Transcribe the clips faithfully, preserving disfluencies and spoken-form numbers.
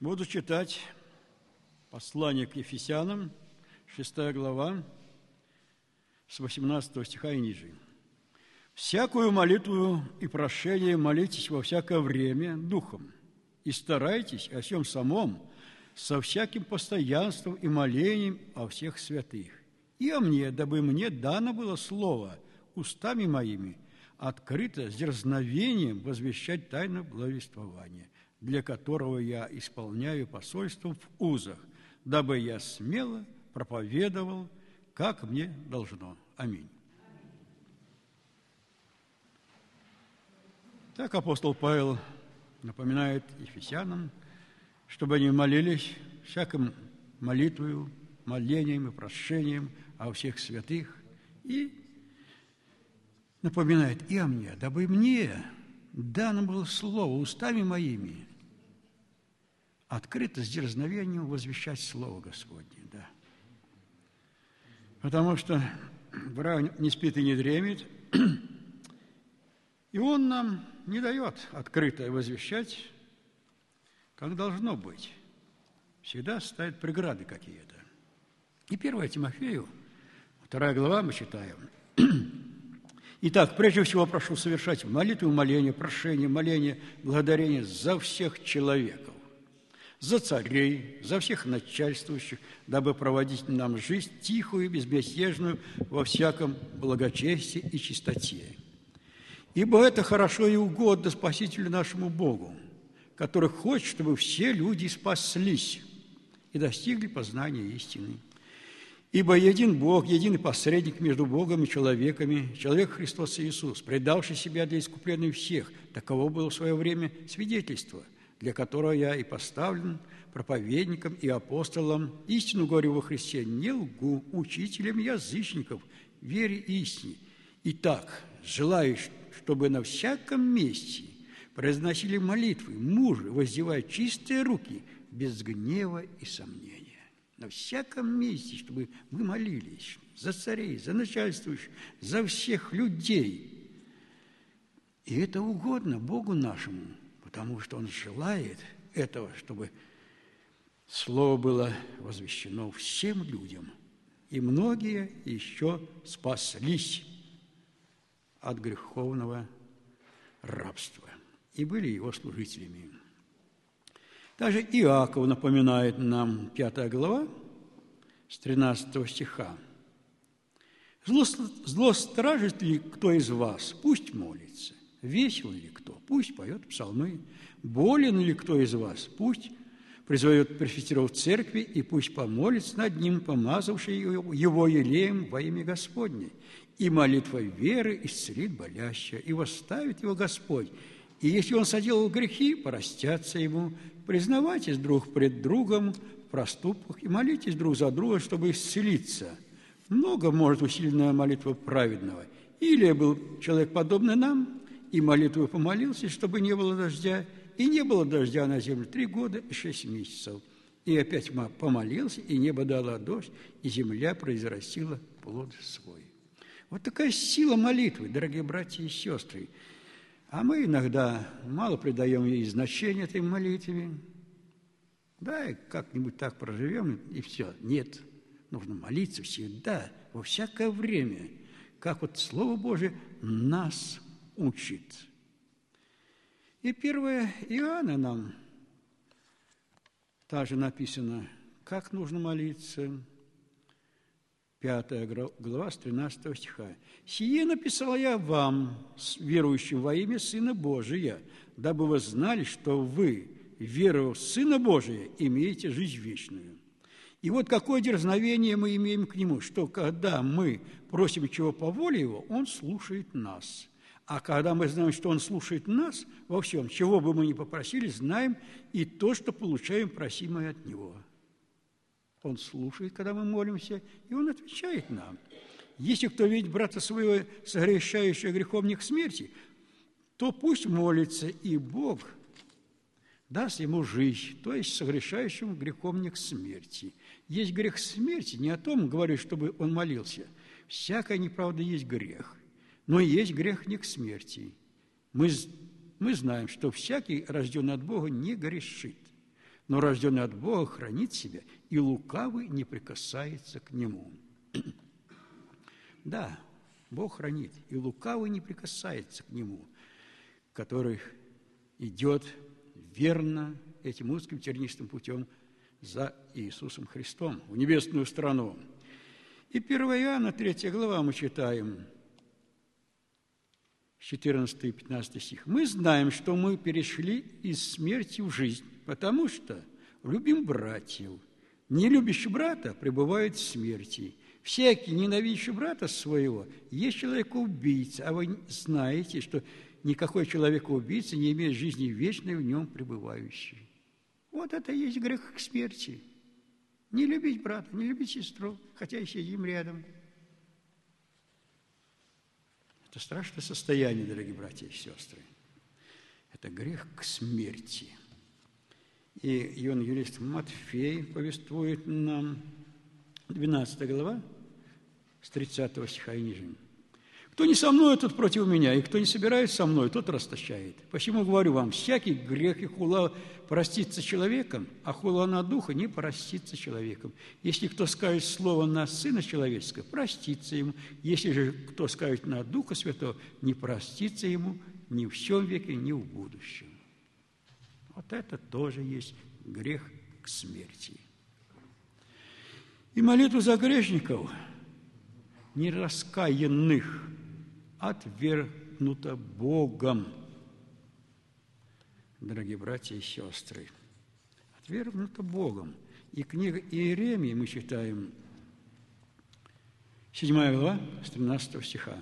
Буду читать послание к Ефесянам, шестая глава, с восемнадцатого стиха и ниже. «Всякую молитву и прошение молитесь во всякое время духом, и старайтесь о всем самом со всяким постоянством и молением о всех святых. И о мне, дабы мне дано было слово устами моими, открыто с дерзновением возвещать тайну благовествования, для которого я исполняю посольство в узах, дабы я смело проповедовал, как мне должно. Аминь». Так апостол Павел напоминает ефесянам, чтобы они молились всяким молитвою, молением и прошением о всех святых, и напоминает и о мне, дабы мне дано было слово устами моими, открыто с дерзновением возвещать Слово Господне. Да. Потому что враг не спит и не дремит, и он нам не дает открыто возвещать, как должно быть. Всегда ставит преграды какие-то. И первое Тимофею, вторая глава мы читаем. «Итак, прежде всего прошу совершать молитву, моление, прошение, моление, благодарение за всех человеков, за царей, за всех начальствующих, дабы проводить нам жизнь тихую и безмятежную во всяком благочестии и чистоте. Ибо это хорошо и угодно Спасителю нашему Богу, который хочет, чтобы все люди спаслись и достигли познания истины. Ибо един Бог, единый посредник между Богом и человеками, человек Христос Иисус, предавший себя для искупления всех, таково было в свое время свидетельство, для которого я и поставлен проповедником и апостолом, истину говорю во Христе, не лгу, учителем язычников, вере истине. Итак, желаю, чтобы на всяком месте произносили молитвы мужи, воздевая чистые руки, без гнева и сомнения». На всяком месте, чтобы мы молились за царей, за начальствующих, за всех людей. И это угодно Богу нашему, потому что Он желает этого, чтобы Слово было возвещено всем людям. И многие еще спаслись от греховного рабства и были Его служителями. Также Иаков напоминает нам, пятая глава, с тринадцатого стиха. «Зло, зло стражит ли кто из вас? Пусть молится. Весел ли кто? Пусть поет псалмы. Болен ли кто из вас? Пусть призовет пресвитеров церкви, и пусть помолится над ним, помазавший его елеем во имя Господне. И молитва веры исцелит болящего, и восставит его Господь. И если он соделал грехи, простятся ему. Признавайтесь друг пред другом в проступках и молитесь друг за друга, чтобы исцелиться. Много может усиленная молитва праведного. Илия был человек, подобный нам, и молитву помолился, чтобы не было дождя, и не было дождя на землю три года и шесть месяцев. И опять помолился, и небо дало дождь, и земля произрастила плод свой». Вот такая сила молитвы, дорогие братья и сестры. А мы иногда мало придаем ей значения, этой молитве. Да, и как-нибудь так проживем, и все. Нет, нужно молиться всегда, во всякое время, как вот Слово Божие нас учит. И первое Иоанна нам также написано, как нужно молиться. Пятая глава, с тринадцатого стиха. «Сие написал я вам, верующим во имя Сына Божия, дабы вы знали, что вы, веруя в Сына Божия, имеете жизнь вечную». И вот какое дерзновение мы имеем к Нему, что когда мы просим чего по воле Его, Он слушает нас. А когда мы знаем, что Он слушает нас во всем, чего бы мы ни попросили, знаем и то, что получаем просимое от Него. Он слушает, когда мы молимся, и Он отвечает нам. Если кто видит брата своего, согрешающего грехом не к смерти, то пусть молится, и Бог даст ему жизнь, то есть согрешающему грехом не к смерти. Есть грех смерти, не о том говорю, чтобы он молился. Всякая неправда есть грех, но есть грех не к смерти. Мы, мы знаем, что всякий, рожденный от Бога, не грешит. но рожденный от Бога хранит себя, и лукавый не прикасается к нему». Да, Бог хранит, и лукавый не прикасается к нему, который идет верно этим узким тернистым путем за Иисусом Христом в небесную страну. И первое Иоанна, третья глава, мы читаем, четырнадцатый и пятнадцатый стих. «Мы знаем, что мы перешли из смерти в жизнь, потому что любим братьев. Не любящий брата пребывает в смерти. Всякий, ненавидящий брата своего, есть человек-убийца, а вы знаете, что никакой человек-убийца не имеет жизни вечной в нем пребывающей». Вот это и есть грех к смерти. Не любить брата, не любить сестру, хотя и сидим рядом. Это страшное состояние, дорогие братья и сестры. Это грех к смерти. И евангелист Матфей повествует нам, двенадцатая глава, с тридцатого стиха и ниже. «Кто не со мной, тот против меня, и кто не собирается со мной, тот расточает. Посему говорю вам, всякий грех и хула простится человеком, а хула на духа не простится человеком. Если кто скажет слово на Сына Человеческого, простится ему. Если же кто скажет на Духа Святого, не простится ему ни в сем веке, ни в будущем». Вот это тоже есть грех к смерти. И молитву за грешников, нераскаянных, отвергнуто Богом. Дорогие братья и сестры, отвергнуто Богом. И книга Иеремии мы читаем, седьмая глава, с тринадцатого стиха.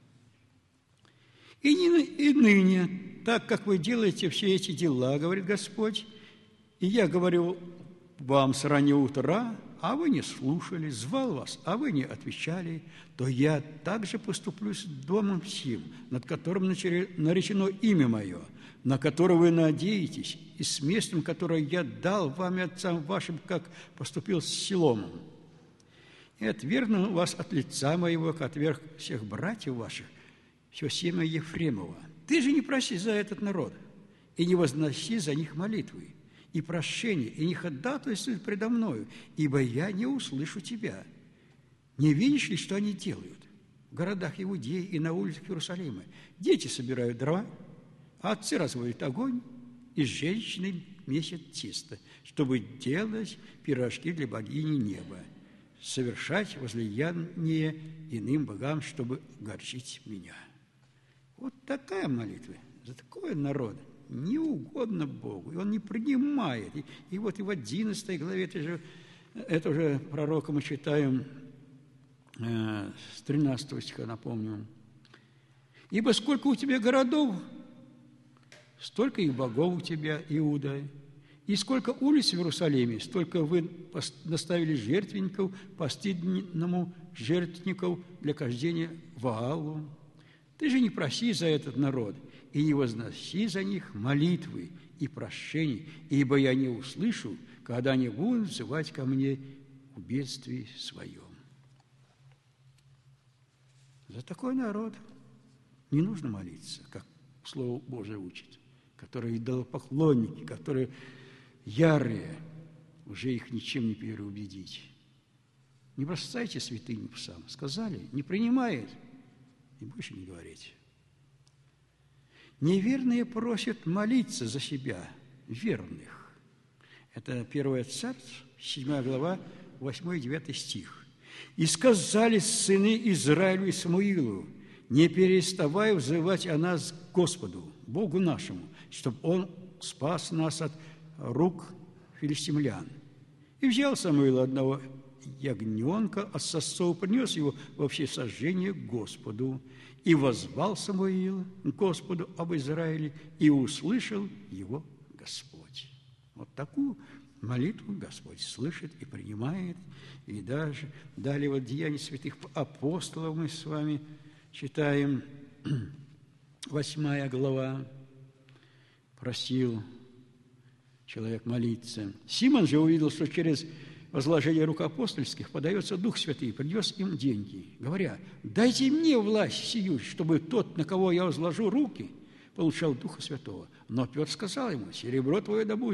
«И, не, и ныне, так как вы делаете все эти дела, говорит Господь, и я говорю вам с раннего утра, а вы не слушали, звал вас, а вы не отвечали, то я также поступлю с домом сим, над которым наречено имя мое, на которое вы надеетесь, и с местом, которое я дал вам и отцам вашим, как поступил с Силомом. И отвергну вас от лица моего, как отверг всех братьев ваших, все семя Ефремова. Ты же не проси за этот народ, и не возноси за них молитвы, и прошение, и не ходатайствуй предо мною, ибо я не услышу тебя. Не видишь ли, что они делают? В городах Иудеи и на улицах Иерусалима дети собирают дрова, а отцы разводят огонь, и женщины месят тесто, чтобы делать пирожки для богини неба, совершать возлияние иным богам, чтобы огорчить меня». Вот такая молитва за такой народ не угодно Богу, и Он не принимает. И, и вот и в одиннадцатой главе, это же, это уже пророка мы читаем, э, с тринадцатого стиха, напомню. «Ибо сколько у тебя городов, столько и богов у тебя, Иуда, и сколько улиц в Иерусалиме, столько вы наставили жертвенников постыдному жертвенников для хождения в Ваалу. Ты же не проси за этот народ, и не возноси за них молитвы и прошения, ибо я не услышу, когда они будут взывать ко мне в бедствии своем». За такой народ не нужно молиться, как Слово Божие учит, которые идолопоклонники, которые ярые, уже их ничем не переубедить. Не бросайте святыню псам. Сказали, не принимает, и больше не говорите. Неверные просят молиться за себя, верных. Это первое Царств, седьмая глава, восьмой и девятый стих. «И сказали сыны Израилю и Самуилу, не переставай взывать о нас к Господу, Богу нашему, чтобы Он спас нас от рук филистимлян. И взял Самуил одного ягненка от сосцов, принес его во всесожжение к Господу. И воззвал Самуил к Господу об Израиле, и услышал его Господь». Вот такую молитву Господь слышит и принимает. И даже далее вот Деяния святых апостолов мы с вами читаем, восьмая глава, просил человек молиться. Симон же увидел, что через возложение рук апостольских подается Дух Святый, принес им деньги, говоря: «Дайте мне власть сию, чтобы тот, на кого я возложу руки, получал Духа Святого». Но Петр сказал ему: «Серебро твое да будет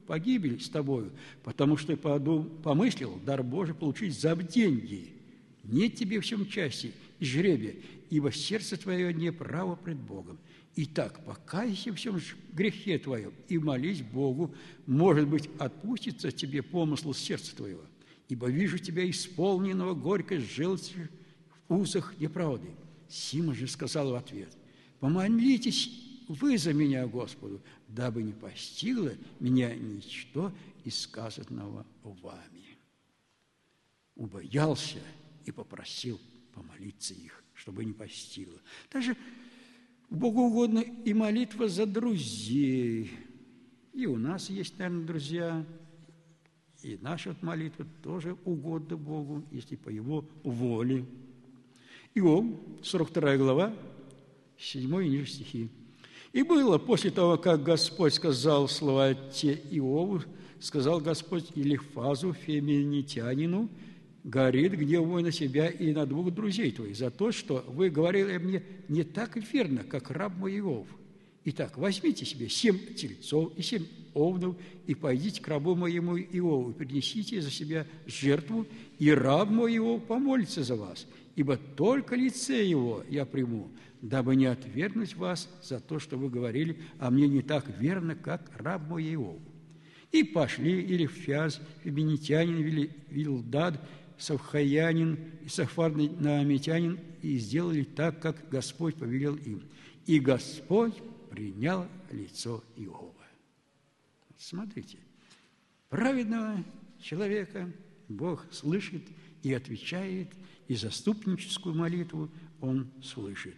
погибель с тобою, потому что помыслил дар Божий получить за деньги. Нет тебе в всем части и жребия, ибо сердце твое не право пред Богом. Итак, покайся в всем грехе твоем и молись Богу, может быть, отпустится тебе помысл сердца твоего, ибо вижу тебя исполненного горькой желчи в узах неправды. Симон же сказал в ответ: помолитесь вы за меня Господу, дабы не постигло меня ничто из сказанного вами. Убоялся и попросил помолиться их, чтобы не постигло. Даже Богу угодно и молитва за друзей. И у нас есть, наверное, друзья, и наша вот молитва тоже угодна Богу, если по Его воле. Иов, сорок вторая глава, седьмой и ниже стихи. «И было после того, как Господь сказал слова те Иову, сказал Господь Илифазу, феминитянину, горит гнев мой на себя и на двух друзей твоих за то, что вы говорили мне не так верно, как раб мой Иов. Итак, возьмите себе семь тельцов и семь овнов, и пойдите к рабу моему Иову, и принесите за себя жертву, и раб мой Иов помолится за вас, ибо только лице его я приму, дабы не отвергнуть вас за то, что вы говорили, а мне не так верно, как раб мой Иов. И пошли Илифяз, феминитянин, Вилдад, Савхаянин и Сафар Наамитянин, и сделали так, как Господь повелел им. И Господь принял лицо Иова». Смотрите, праведного человека Бог слышит и отвечает, и заступническую молитву Он слышит.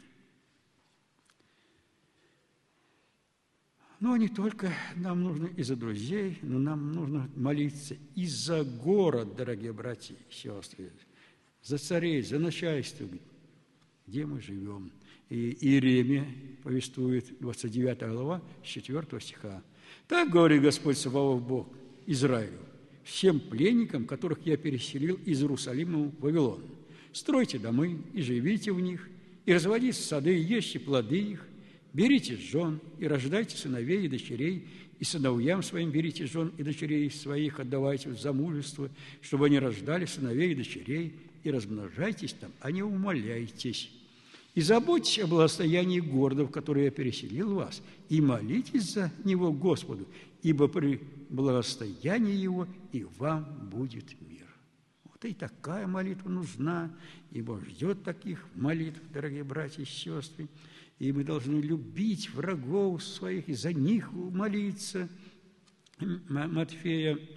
Но не только нам нужно и за друзей, но нам нужно молиться и за город, дорогие братья и сестры, за царей, за начальство, где мы живем. И Иеремия повествует, двадцать девятая глава, с четвёртого стиха. «Так говорит Господь Саваоф Бог Израилю, всем пленникам, которых я переселил из Иерусалима в Вавилон. Стройте домы и живите в них, и разводите сады, и ешьте плоды их, берите жен и рождайте сыновей и дочерей, и сыновьям своим берите жен и дочерей своих отдавайте в замужество, чтобы они рождали сыновей и дочерей, и размножайтесь там, а не умоляйтесь. И заботьтесь о благосостоянии города, в который я переселил вас, и молитесь за него Господу, ибо при благосостоянии его и вам будет мир». Вот и такая молитва нужна, и Бог ждет таких молитв, дорогие братья и сестры. И мы должны любить врагов своих и за них молиться. Матфея,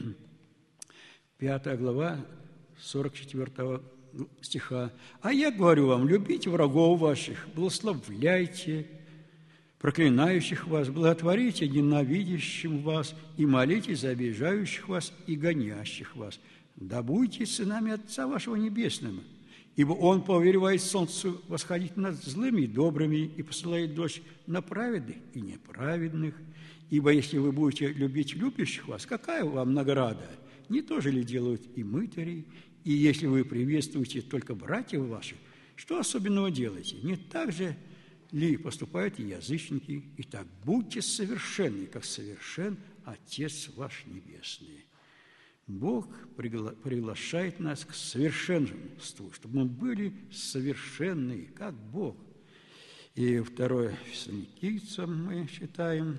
пятая глава, сорок четвёртого стиха. «А я говорю вам, любите врагов ваших, благословляйте проклинающих вас, благотворите ненавидящим вас и молитесь за обижающих вас и гонящих вас. Да будете сынами Отца вашего Небесного, ибо Он повелевает солнцу восходить над злыми и добрыми и посылает дождь на праведных и неправедных. Ибо если вы будете любить любящих вас, какая вам награда? Не то же ли делают и мытари? И если вы приветствуете только братьев ваших, что особенного делаете? Не так же ли поступают и язычники? Итак, будьте совершенны, как совершен Отец ваш Небесный». Бог приглашает нас к совершенству, чтобы мы были совершенны, как Бог. И второе Фессалоникийцам мы читаем.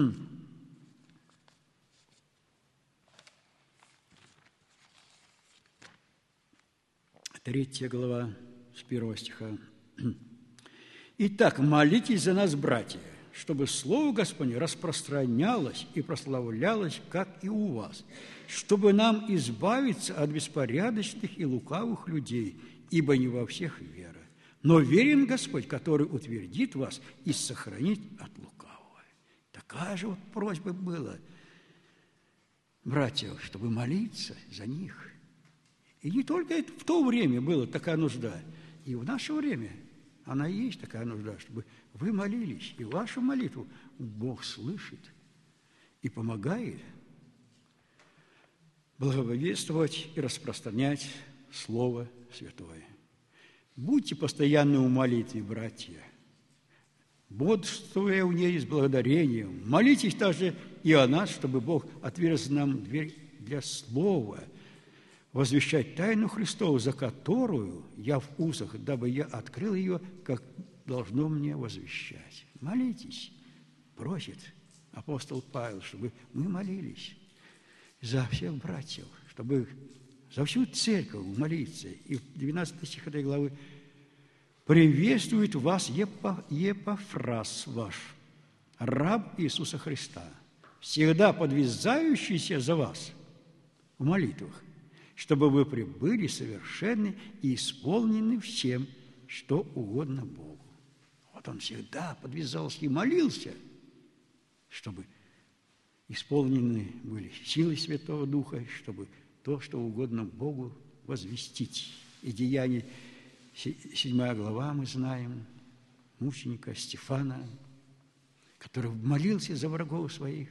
Третья глава, с первого стиха. «Итак, молитесь за нас, братья, чтобы Слово Господне распространялось и прославлялось, как и у вас, чтобы нам избавиться от беспорядочных и лукавых людей, ибо не во всех вера. Но верен Господь, который утвердит вас и сохранит от лукавого». Такая же вот просьба была, братья, чтобы молиться за них. И не только это, в то время была такая нужда, и в наше время она и есть такая нужда, чтобы вы молились, и вашу молитву Бог слышит и помогает благовествовать и распространять Слово Святое. Будьте постоянны в молитве, братья. бодрствуя в ней с благодарением. Молитесь также и о нас, чтобы Бог отверз нам дверь для слова, возвещать тайну Христову, за которую я в узах, дабы я открыл ее, как должно мне возвещать. Молитесь, просит апостол Павел, чтобы мы молились за всех братьев, чтобы за всю церковь молиться. И в двенадцатом стихе этой главы: «Приветствует вас Епафрас ваш, раб Иисуса Христа, всегда подвязающийся за вас в молитвах, чтобы вы пребыли совершенны и исполнены всем, что угодно Богу». Вот он всегда подвязался и молился, чтобы исполнены были силы Святого Духа, чтобы то, что угодно Богу, возвестить. И Деяния, седьмая глава, мы знаем, мученика Стефана, который молился за врагов своих,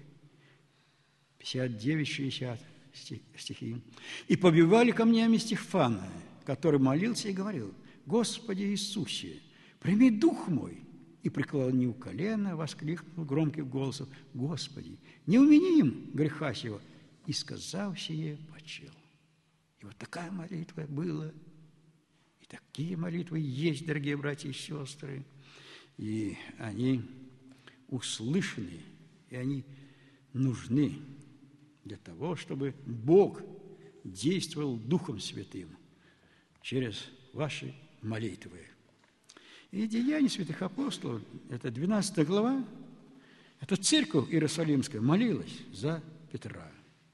пятьдесят девять шестьдесят стихи. «И побивали камнями Стефана, который молился и говорил: Господи Иисусе, прими дух мой. И, преклонил колено, воскликнул громким голосом: Господи, не умени им греха сего. И, сказав сие, почил». И вот такая молитва была. И такие молитвы есть, дорогие братья и сестры. И они услышаны, и они нужны для того, чтобы Бог действовал Духом Святым через ваши молитвы. И Деяния святых апостолов, это двенадцатая глава, это церковь Иерусалимская молилась за Петра.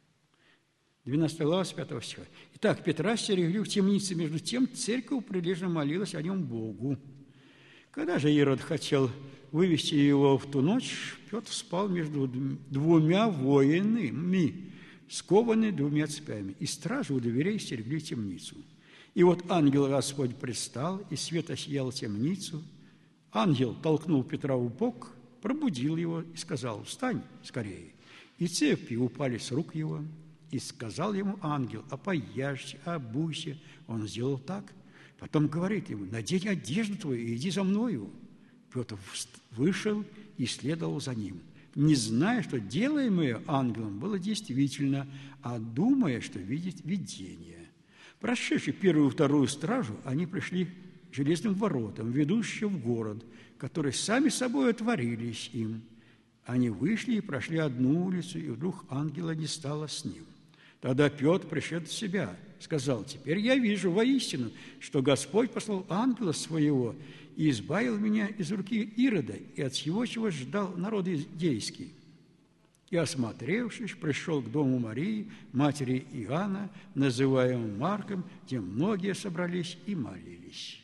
двенадцатая глава с пятого стиха. «Итак, Петра стерегли в темнице, между тем церковь прилежно молилась о нем Богу. Когда же Ирод хотел вывести его в ту ночь, Петр спал между двумя воинами, скованный двумя цепями, и стражи у дверей стерегли темницу. И вот ангел Господь предстал, и свет осиял темницу. Ангел толкнул Петра в бок, пробудил его и сказал: встань скорее. И цепи упали с рук его. И сказал ему ангел: опояжься, обуйся. Он сделал так. Потом говорит ему: надень одежду твою и иди за мною. Петр вышел и следовал за ним, не зная, что делаемое ангелом было действительно, а думая, что видит видение. Прошедши первую и вторую стражу, они пришли к железным воротам, ведущим в город, которые сами собой отворились им. Они вышли и прошли одну улицу, и вдруг ангела не стало с ним. Тогда Петр, пришед в себя, сказал: теперь я вижу воистину, что Господь послал ангела своего и избавил меня из руки Ирода и от всего, чего ждал народ иудейский. И, осмотревшись, пришел к дому Марии, матери Иоанна, называемым Марком, где многие собрались и молились.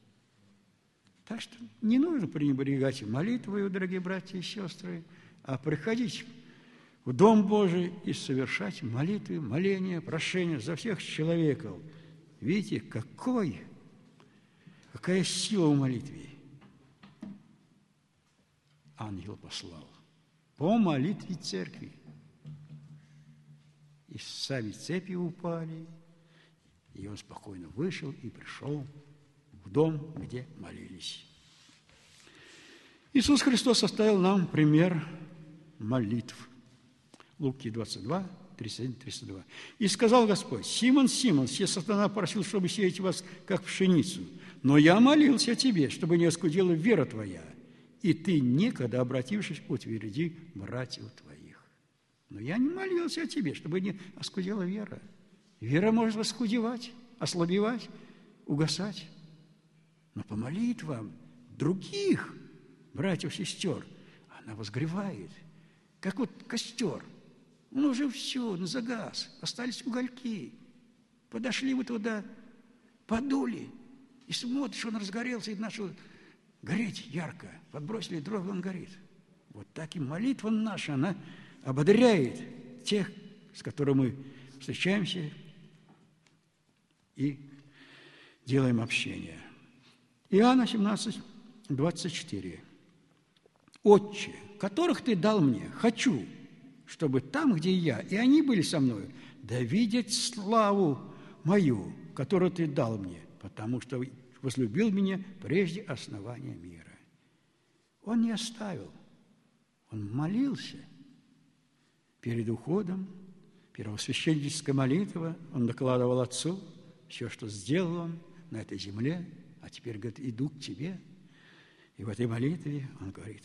Так что не нужно пренебрегать молитвой, дорогие братья и сестры, а приходить в Дом Божий и совершать молитвы, моления, прошения за всех человеков. Видите, какой, какая сила в молитве. Ангел послал по молитве церкви. И сами цепи упали, и он спокойно вышел и пришел в дом, где молились. Иисус Христос оставил нам пример молитв. Луки двадцать два, тридцать один тридцать два. «И сказал Господь: Симон, Симон, все сатана просил, чтобы сеять вас, как пшеницу. Но я молился о тебе, чтобы не оскудела вера твоя. И ты, некогда обратившись, утверди братьев твоих». Но я не молился о тебе, чтобы не оскудела вера. Вера может оскудевать, ослабевать, угасать. Но по молитвам других братьев и сестер она возгревает, как вот костер. Он уже все, он загас, остались угольки. Подошли вы туда, подули, и смотришь, он разгорелся и начал гореть ярко. Подбросили дров, он горит. Вот так и молитва наша, она ободряет тех, с которыми мы встречаемся и делаем общение. Иоанна семнадцать, двадцать четыре. «Отче, которых ты дал мне, хочу, чтобы там, где я, и они были со мною, да видеть славу мою, которую ты дал мне, потому что возлюбил меня прежде основания мира». Он не оставил. Он молился. Перед уходом, первосвященническая молитва, он докладывал Отцу все, что сделал он на этой земле, а теперь, говорит, иду к тебе. И в этой молитве он говорит: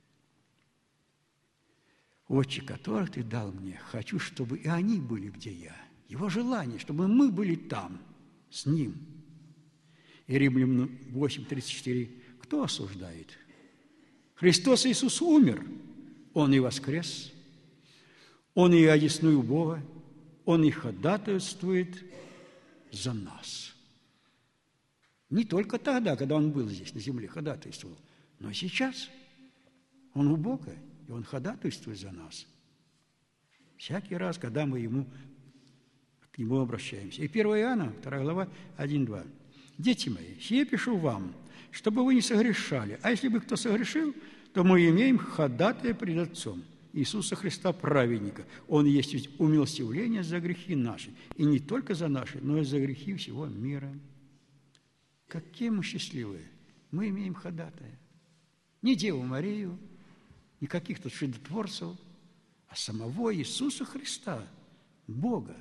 «Отче, которых ты дал мне, хочу, чтобы и они были, где я». Его желание, чтобы мы были там, с ним. И Римлянам восемь тридцать четыре. Кто осуждает? Христос Иисус умер, Он и воскрес, Он и одесную Бога, Он и ходатайствует за нас. Не только тогда, когда Он был здесь, на земле, ходатайствовал, но и сейчас. Он у Бога, и Он ходатайствует за нас. Всякий раз, когда мы Ему, к Нему обращаемся. И первое Иоанна, вторая глава, один-два. «Дети мои, сие пишу вам, чтобы вы не согрешали. А если бы кто согрешил, то мы имеем ходатая пред Отцом, Иисуса Христа, праведника. Он есть ведь умилостивление за грехи наши. И не только за наши, но и за грехи всего мира». Какие мы счастливые! Мы имеем ходатая. Не Деву Марию, не каких-то чудотворцев, а самого Иисуса Христа, Бога,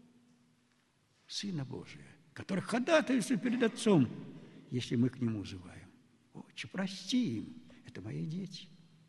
Сына Божия, который ходатайствует перед Отцом, если мы к Нему взываем. Отче, прости им, это мои дети.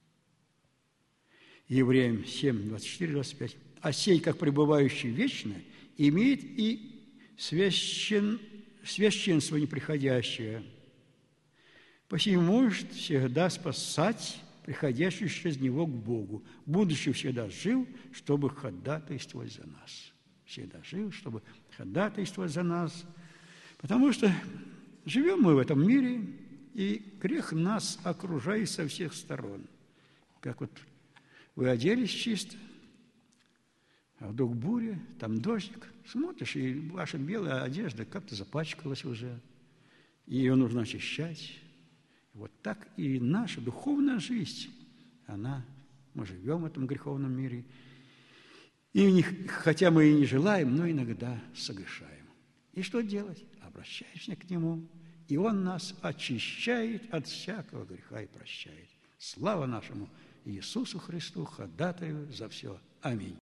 Евреям семь, двадцать четыре, двадцать пять. «А сей, как пребывающий вечно, имеет и священ, священство неприходящее, посему может всегда спасать приходящих через него к Богу, будучи всегда жив, чтобы ходатайствовать за нас». Всегда жив, чтобы ходатайствовать за нас, потому что живем мы в этом мире, и грех нас окружает со всех сторон. Как вот вы оделись чисто, а вдруг буря, там дождик, смотришь, и ваша белая одежда как-то запачкалась уже, и ее нужно очищать. Вот так и наша духовная жизнь, она, мы живем в этом греховном мире, и не, хотя мы и не желаем, но иногда согрешаем. И что делать? Обращаешься к Нему, и Он нас очищает от всякого греха и прощает. Слава нашему Иисусу Христу, ходатаю за все. Аминь.